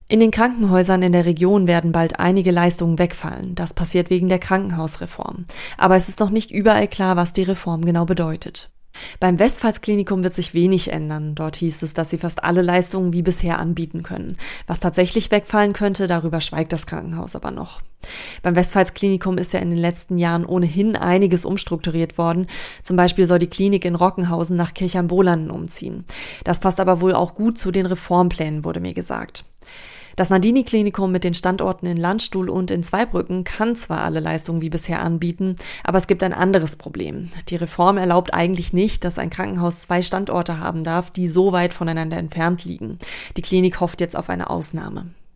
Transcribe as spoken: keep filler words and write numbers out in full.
In den Krankenhäusern in der Region werden bald einige Leistungen wegfallen. Das passiert wegen der Krankenhausreform. Aber es ist noch nicht überall klar, was die Reform genau bedeutet. Beim Westpfalz-Klinikum wird sich wenig ändern. Dort hieß es, dass sie fast alle Leistungen wie bisher anbieten können. Was tatsächlich wegfallen könnte, darüber schweigt das Krankenhaus aber noch. Beim Westpfalz-Klinikum ist ja in den letzten Jahren ohnehin einiges umstrukturiert worden. Zum Beispiel soll die Klinik in Rockenhausen nach Kirchheim-Bolanden umziehen. Das passt aber wohl auch gut zu den Reformplänen, wurde mir gesagt. Das Nardini-Klinikum mit den Standorten in Landstuhl und in Zweibrücken kann zwar alle Leistungen wie bisher anbieten, aber es gibt ein anderes Problem. Die Reform erlaubt eigentlich nicht, dass ein Krankenhaus zwei Standorte haben darf, die so weit voneinander entfernt liegen. Die Klinik hofft jetzt auf eine Ausnahme.